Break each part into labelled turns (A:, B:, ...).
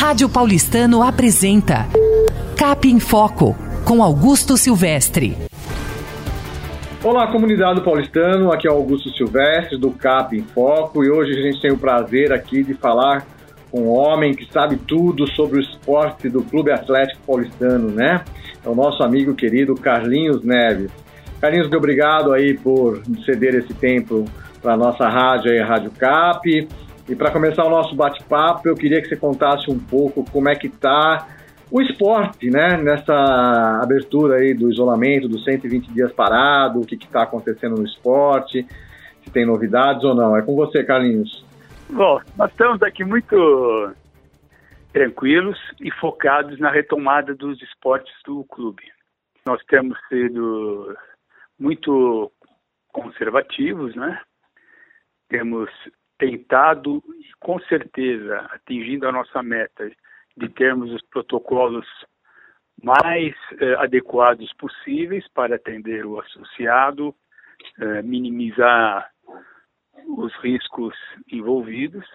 A: Rádio Paulistano apresenta CAP em Foco, com Augusto Silvestre.
B: Olá, comunidade paulistano, aqui é Augusto Silvestre do CAP em Foco e hoje a gente tem o prazer aqui de falar com um homem que sabe tudo sobre o esporte do Clube Atlético Paulistano, né? É o nosso amigo querido Carlinhos Neves. Carlinhos, muito obrigado aí por ceder esse tempo para a nossa rádio aí, a Rádio CAP. E para começar o nosso bate-papo, eu queria que você contasse um pouco como é que está o esporte, né? Nessa abertura aí do isolamento, dos 120 dias parado, o que está acontecendo no esporte, se tem novidades ou não. É com você, Carlinhos.
C: Bom, nós estamos aqui muito tranquilos e focados na retomada dos esportes do clube. Nós temos sido muito conservativos, né? Temos tentado, e com certeza, atingindo a nossa meta de termos os protocolos mais adequados possíveis para atender o associado, minimizar os riscos envolvidos.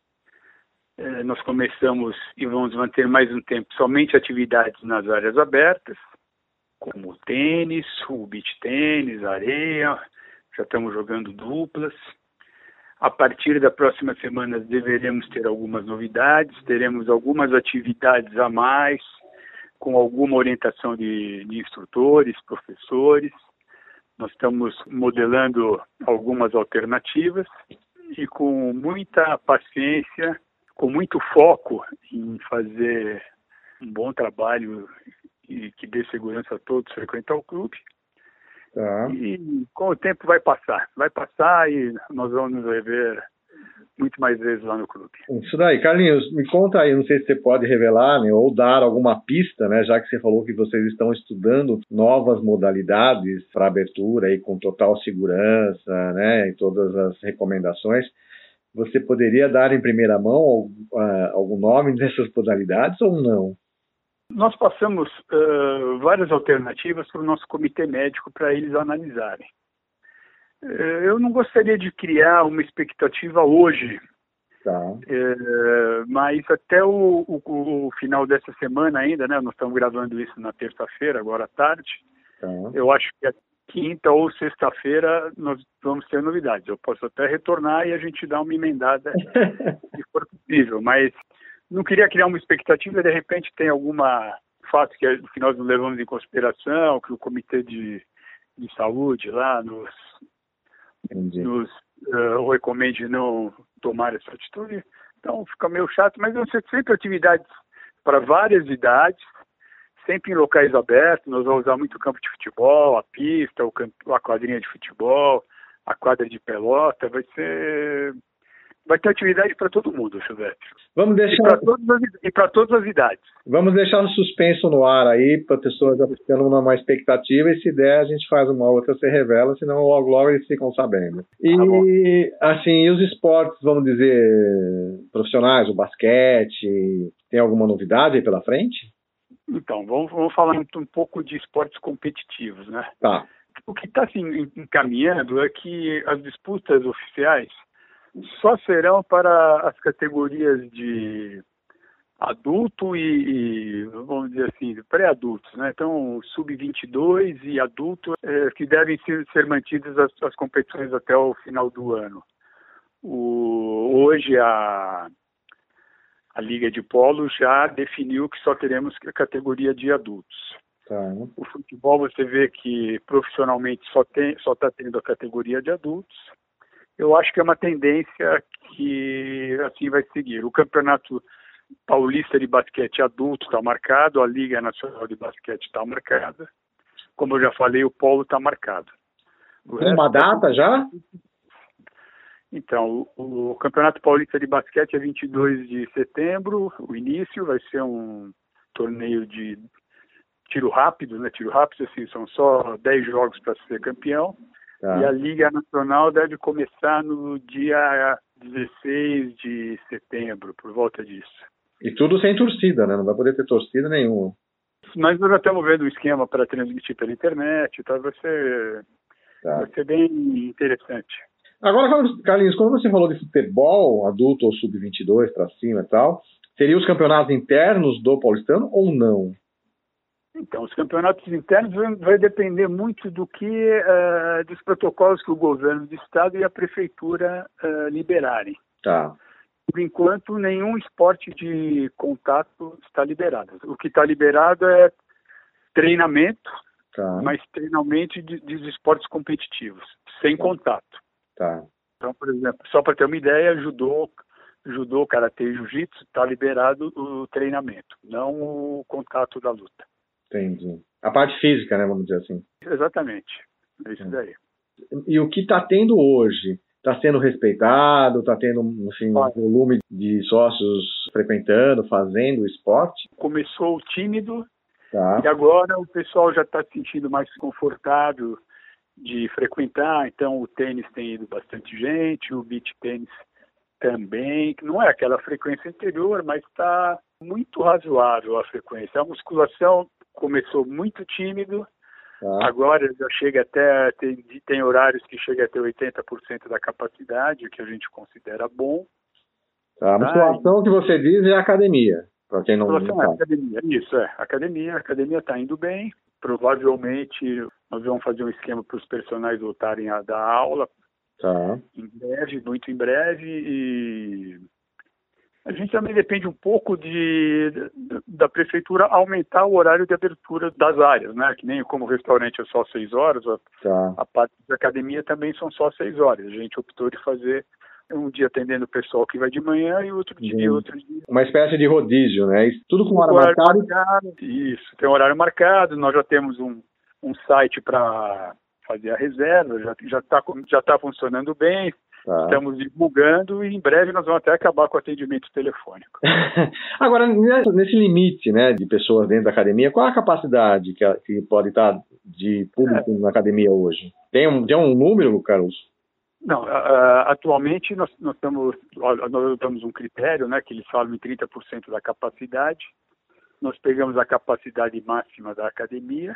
C: Nós começamos e vamos manter mais um tempo somente atividades nas áreas abertas, como o tênis, o beach tênis, areia, já estamos jogando duplas. A partir da próxima semana deveremos ter algumas novidades, teremos algumas atividades a mais, com alguma orientação de instrutores, professores. Nós estamos modelando algumas alternativas e com muita paciência, com muito foco em fazer um bom trabalho e que dê segurança a todos frequentar o clube. Tá. E com o tempo vai passar e nós vamos nos rever muito mais vezes lá no clube.
B: Isso daí, Carlinhos, me conta aí, não sei se você pode revelar, né, ou dar alguma pista, né, já que você falou que vocês estão estudando novas modalidades para abertura aí com total segurança, né, e todas as recomendações. Você poderia dar em primeira mão algum nome dessas modalidades ou não?
C: Nós passamos várias alternativas para o nosso comitê médico para eles analisarem. Eu não gostaria de criar uma expectativa hoje, tá. Mas até o final dessa semana ainda, né? Nós estamos gravando isso na terça-feira, agora à tarde. Tá. Eu acho que a quinta ou sexta-feira nós vamos ter novidades. Eu posso até retornar e a gente dá uma emendada se for possível, mas não queria criar uma expectativa, de repente tem alguma fato que nós não levamos em consideração, que o comitê de saúde lá nos recomende não tomar essa atitude. Então fica meio chato, mas vão ser sempre atividades para várias idades, sempre em locais abertos. Nós vamos usar muito o campo de futebol, a pista, a quadrinha de futebol, a quadra de pelota, vai ter atividade para todo mundo, Silvestre.
B: Vamos deixar...
C: E para todas as idades.
B: Vamos deixar no suspenso no ar aí, para pessoas tendo uma expectativa, e se der a gente faz uma outra, você revela, senão logo eles ficam sabendo. E, assim, e os esportes, vamos dizer, profissionais, o basquete, tem alguma novidade aí pela frente?
C: Então, vamos falar um pouco de esportes competitivos, né?
B: Tá.
C: O que está assim, encaminhando é que as disputas oficiais só serão para as categorias de adulto e vamos dizer assim, pré-adultos, né? Então, sub-22 e adulto, que devem ser mantidas as competições até o final do ano. Hoje a Liga de Polo já definiu que só teremos a categoria de adultos. Tá. O futebol, você vê que profissionalmente só está tendo a categoria de adultos. Eu acho que é uma tendência que assim vai seguir. O Campeonato Paulista de Basquete Adulto está marcado, a Liga Nacional de Basquete está marcada. Como eu já falei, o polo está marcado.
B: Tem uma data já?
C: Então, o Campeonato Paulista de Basquete é 22 de setembro, o início vai ser um torneio de tiro rápido, né? Tiro rápido, assim, são só 10 jogos para ser campeão. Tá. E a Liga Nacional deve começar no dia 16 de setembro, por volta disso.
B: E tudo sem torcida, né? Não vai poder ter torcida nenhuma.
C: Mas nós já estamos vendo um esquema para transmitir pela internet, então vai ser bem interessante.
B: Agora, Carlinhos, quando você falou de futebol, adulto ou sub-22 para cima e tal, Seriam os campeonatos internos do Paulistano ou não?
C: Então, os campeonatos internos vai depender muito dos protocolos que o governo do estado e a prefeitura liberarem.
B: Tá.
C: Por enquanto, nenhum esporte de contato está liberado. O que está liberado é treinamento,
B: Tá.
C: mas treinamento de esportes competitivos, sem contato.
B: Tá.
C: Então, por exemplo, só para ter uma ideia, judô, karatê e jiu-jitsu está liberado o treinamento, não o contato da luta.
B: Entendi. A parte física, né, vamos dizer assim.
C: Exatamente, é isso daí.
B: E o que está tendo hoje? Está sendo respeitado? Está tendo, enfim, um volume de sócios frequentando, fazendo o esporte?
C: Começou tímido,
B: Tá.
C: e agora o pessoal já está se sentindo mais confortável de frequentar. Então o tênis tem ido bastante gente, o beach tênis também, que não é aquela frequência anterior, mas está muito razoável a frequência. A musculação começou muito tímido, agora já chega até, tem horários que chega até 80% da capacidade, o que a gente considera bom.
B: A musculação que você diz é a academia, para quem não sabe.
C: Academia, isso, a academia está indo bem. Provavelmente nós vamos fazer um esquema para os personagens voltarem a dar aula, em breve, muito em breve, e a gente também depende um pouco da prefeitura aumentar o horário de abertura das áreas, né? Que nem como o restaurante é só 6 horas, a parte da academia também são só 6 horas. A gente optou de fazer um dia atendendo o pessoal que vai de manhã e outro dia.
B: Uma espécie de rodízio, né? Tudo com horário marcado.
C: Isso, tem horário marcado. Nós já temos um site para fazer a reserva, já tá funcionando bem. Estamos divulgando e em breve nós vamos até acabar com o atendimento telefônico.
B: Agora, nesse limite, né, de pessoas dentro da academia, qual a capacidade que pode estar de público na academia hoje? Tem um número, Carlos?
C: Não, atualmente nós damos um critério, né, que eles falam em 30% da capacidade. Nós pegamos a capacidade máxima da academia,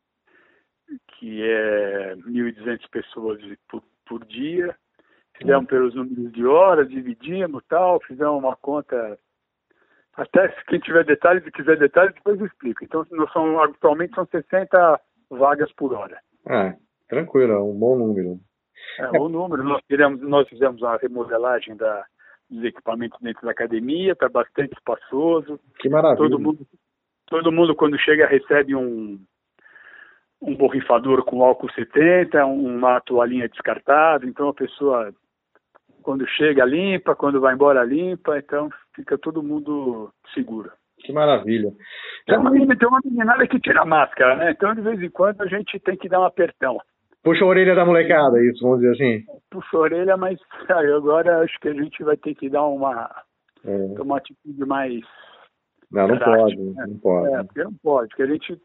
C: que é 1.200 pessoas por dia. Fizemos pelos números de horas, dividimos tal, fizemos uma conta. Até se quem tiver detalhes, se quiser detalhes, depois eu explico. Então, atualmente são 60 vagas por hora.
B: Tranquilo, é um bom número.
C: O número. Nós fizemos a remodelagem dos equipamentos dentro da academia, está bastante espaçoso.
B: Que maravilha.
C: Todo mundo quando chega, recebe um borrifador com álcool 70, uma toalhinha descartável. Então, a pessoa, quando chega, limpa, quando vai embora, limpa. Então, fica todo mundo seguro.
B: Que maravilha.
C: Tem uma meninada que tira a máscara, né? Então, de vez em quando, a gente tem que dar um apertão.
B: Puxa a orelha da molecada, isso, vamos dizer assim.
C: Puxa a orelha, mas agora acho que a gente vai ter que dar tomar uma atitude mais...
B: Não pode, né? Não pode.
C: Porque não pode, porque a gente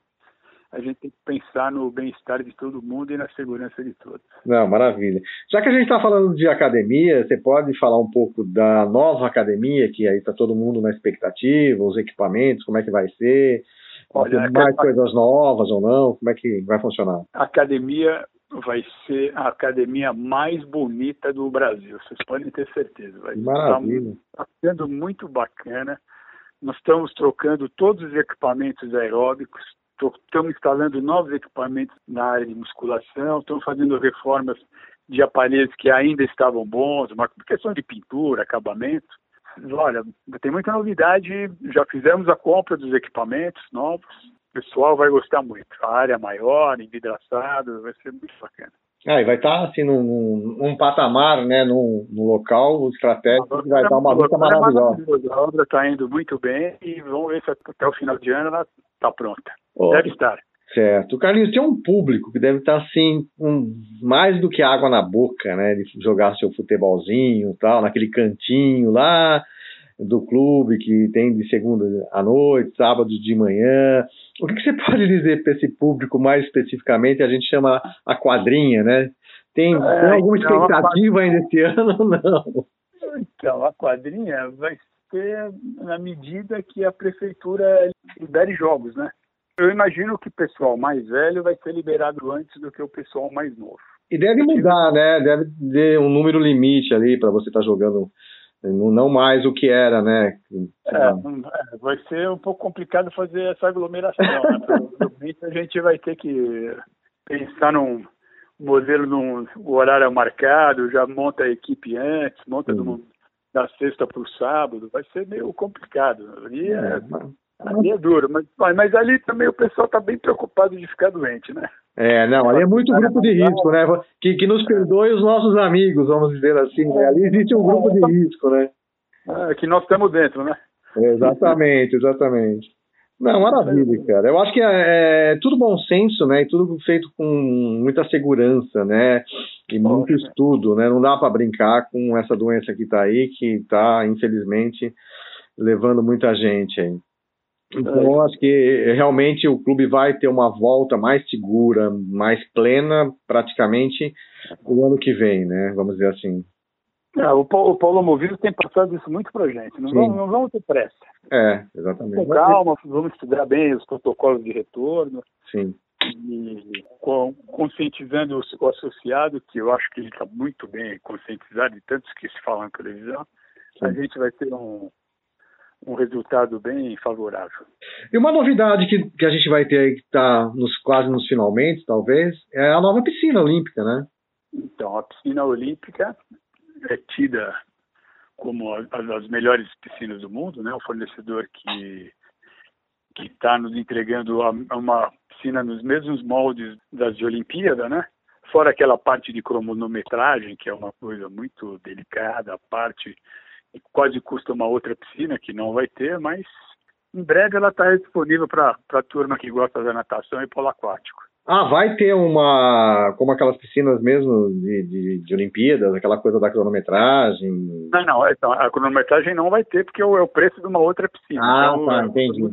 C: tem que pensar no bem-estar de todo mundo e na segurança de todos.
B: Não, maravilha. Já que a gente está falando de academia, você pode falar um pouco da nova academia, que aí está todo mundo na expectativa, os equipamentos, como é que vai ser? Olha, mais coisas novas ou não? Como é que vai funcionar?
C: A academia vai ser a academia mais bonita do Brasil, vocês podem ter certeza.
B: Maravilha.
C: Está sendo muito bacana. Nós estamos trocando todos os equipamentos aeróbicos, estamos instalando novos equipamentos na área de musculação, estamos fazendo reformas de aparelhos que ainda estavam bons, uma questão de pintura, acabamento. Olha, tem muita novidade, já fizemos a compra dos equipamentos novos, o pessoal vai gostar muito. A área maior, envidraçado, vai ser muito bacana.
B: E vai estar assim num patamar, né, num local estratégico que vai dar uma luta maravilhosa.
C: A obra está indo muito bem e vamos ver se até o final de ano ela está pronta. Deve estar.
B: Certo. Carlinhos, tem um público que deve estar assim, mais do que água na boca, né, de jogar seu futebolzinho e tal, naquele cantinho lá do clube que tem de segunda à noite, sábado de manhã. O que você pode dizer para esse público mais especificamente? A gente chama a quadrinha, né? Tem alguma expectativa ainda esse ano ou não?
C: Então, a quadrinha vai ser na medida que a prefeitura libere jogos, né? Eu imagino que o pessoal mais velho vai ser liberado antes do que o pessoal mais novo.
B: E deve mudar, né? Deve ter um número limite ali para você estar jogando Não mais o que era, né?
C: Vai ser um pouco complicado fazer essa aglomeração, né? Provavelmente a gente vai ter que pensar num modelo, o horário marcado, já monta a equipe antes, monta da sexta para o sábado, vai ser meio complicado. Ali é duro, mas ali também o pessoal está bem preocupado de ficar doente, né?
B: Ali é muito grupo de risco, né? Que nos perdoe os nossos amigos, vamos dizer assim, né? Ali existe um grupo de risco, né?
C: Que nós estamos dentro, né?
B: Exatamente. Não, maravilha, cara. Eu acho que é tudo bom senso, né? E tudo feito com muita segurança, né? E muito estudo, né? Não dá para brincar com essa doença que está aí, que está, infelizmente, levando muita gente aí. Então, eu acho que realmente o clube vai ter uma volta mais segura, mais plena, praticamente, o ano que vem, né? Vamos dizer assim.
C: O Paulo Movido tem passado isso muito pra gente. Não vamos ter pressa.
B: Exatamente.
C: Com calma, vamos estudar bem os protocolos de retorno.
B: Sim.
C: E conscientizando o associado, que eu acho que ele está muito bem conscientizado de tantos que se falam na televisão, a gente vai ter um resultado bem favorável.
B: E uma novidade que a gente vai ter aí, que está quase nos finalmente, talvez, é a nova piscina olímpica, né?
C: Então, a piscina olímpica é tida como as melhores piscinas do mundo, né? O fornecedor que está nos entregando uma piscina nos mesmos moldes das de Olimpíada, né? Fora aquela parte de cronometragem, que é uma coisa muito delicada, a parte quase custa uma outra piscina, que não vai ter, mas em breve ela está disponível para a turma que gosta da natação e polo aquático.
B: Vai ter como aquelas piscinas mesmo de Olimpíadas, aquela coisa da cronometragem?
C: Não, então, a cronometragem não vai ter, porque é o preço de uma outra piscina.
B: Entendi.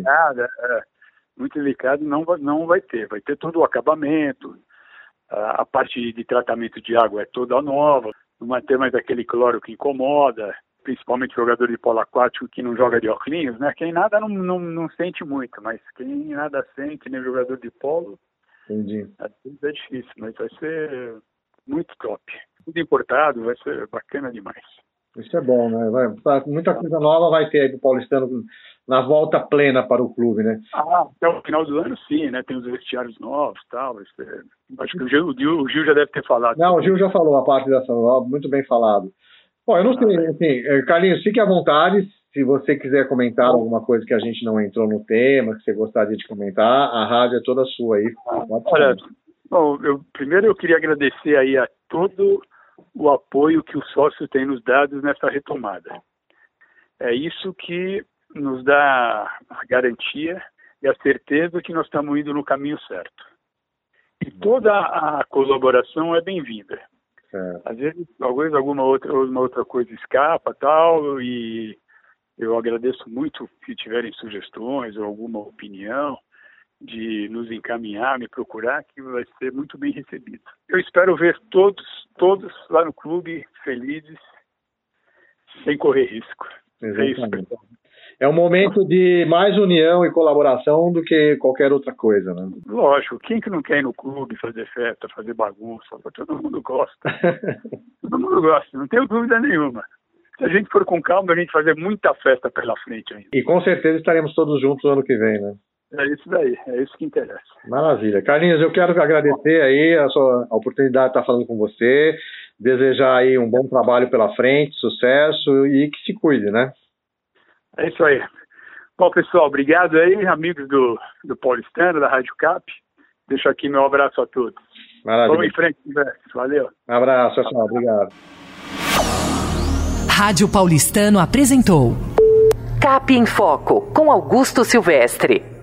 C: Muito delicado, não vai ter. Vai ter todo o acabamento, a parte de tratamento de água é toda nova, não vai ter mais aquele cloro que incomoda, principalmente jogador de polo aquático que não joga de óculos, né? Quem nada não sente muito, mas quem nada sente, nem jogador de polo,
B: entendi.
C: É difícil, mas vai ser muito top. Tudo importado, vai ser bacana demais.
B: Isso é bom, né? Muita coisa nova vai ter aí pro paulistano na volta plena para o clube, né?
C: Até o final do ano, sim, né? Tem os vestiários novos e tal. Acho que o Gil já deve ter falado.
B: Não, o Gil já falou a parte dessa nova, muito bem falado. Bom, eu não sei, assim, Carlinhos, fique à vontade, se você quiser comentar alguma coisa que a gente não entrou no tema, que você gostaria de comentar, a rádio é toda sua aí.
C: Olha, primeiro eu queria agradecer aí a todo o apoio que o sócio tem nos dado nessa retomada. É isso que nos dá a garantia e a certeza que nós estamos indo no caminho certo. E toda a colaboração é bem-vinda. Às vezes, talvez alguma outra coisa escapa, tal, e eu agradeço muito se tiverem sugestões ou alguma opinião de nos encaminhar, me procurar, que vai ser muito bem recebido. Eu espero ver todos lá no clube felizes, sem correr risco.
B: Exatamente. É um momento de mais união e colaboração do que qualquer outra coisa, né?
C: Lógico, quem que não quer ir no clube, fazer festa, fazer bagunça? Todo mundo gosta. Todo mundo gosta, não tenho dúvida nenhuma. Se a gente for com calma, a gente fazer muita festa pela frente ainda.
B: E com certeza estaremos todos juntos no ano que vem, né?
C: É isso daí, é isso que interessa.
B: Maravilha. Carlinhos, eu quero agradecer aí a oportunidade de estar falando com você, desejar aí um bom trabalho pela frente, sucesso e que se cuide, né?
C: É isso aí. Bom, pessoal, obrigado aí, amigos do Paulistano, da Rádio Cap. Deixo aqui meu abraço a todos.
B: Maravilha.
C: Vamos em frente, valeu.
B: Um abraço, tchau, obrigado.
A: Rádio Paulistano apresentou Cap em Foco, com Augusto Silvestre.